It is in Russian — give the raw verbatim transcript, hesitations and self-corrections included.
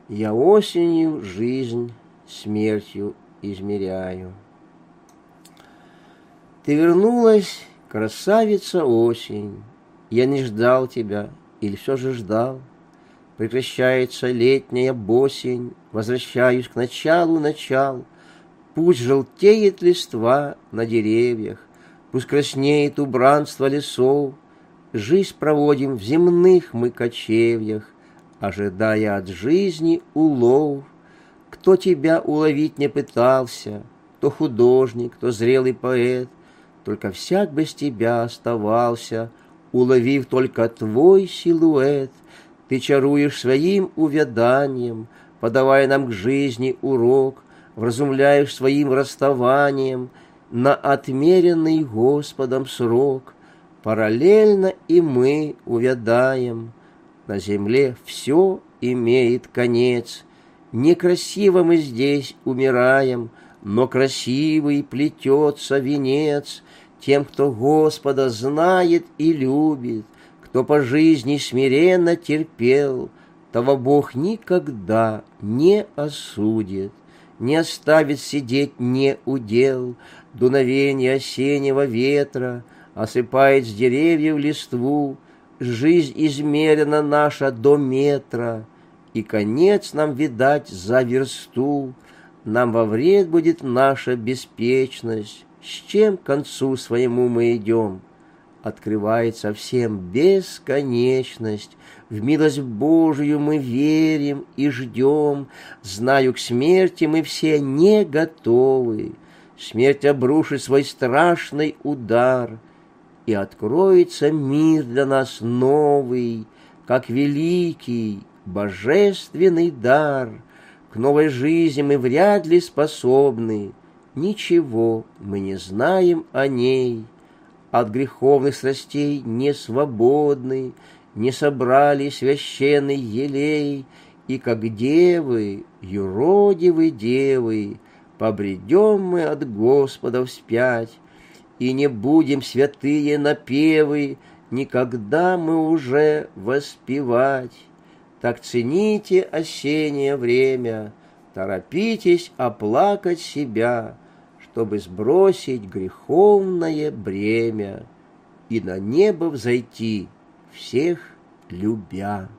Я осенью жизнь смертью измеряю. Ты вернулась, красавица осень. Я не ждал тебя, или все же ждал. Прекращается летняя босень, возвращаюсь к началу начал. Пусть желтеет листва на деревьях, пусть краснеет убранство лесов. Жизнь проводим в земных мы кочевьях, ожидая от жизни улов. Кто тебя уловить не пытался, то художник, то зрелый поэт, только всяк без тебя оставался, уловив только твой силуэт. Ты чаруешь своим увяданием, подавая нам к жизни урок, вразумляешь своим расставанием на отмеренный Господом срок. Параллельно и мы увядаем, на земле все имеет конец. Некрасиво мы здесь умираем, но красивый плетется венец тем, кто Господа знает и любит, кто по жизни смиренно терпел, того Бог никогда не осудит, не оставит сидеть не удел. Дуновение осеннего ветра осыпает с деревьев листву, жизнь измерена наша до метра, и конец нам видать за версту. Нам во вред будет наша беспечность, с чем к концу своему мы идем. Открывается всем бесконечность, в милость Божию мы верим и ждем. Знаю, к смерти мы все не готовы, смерть обрушит свой страшный удар, и откроется мир для нас новый, как великий божественный дар. К новой жизни мы вряд ли способны, ничего мы не знаем о ней. От греховных страстей не свободны, не собрали священный елей, и как девы, юродивы девы, побредем мы от Господа вспять, и не будем святые напевы никогда мы уже воспевать. Так цените осеннее время, торопитесь оплакать себя, чтобы сбросить греховное бремя и на небо взойти, всех любя.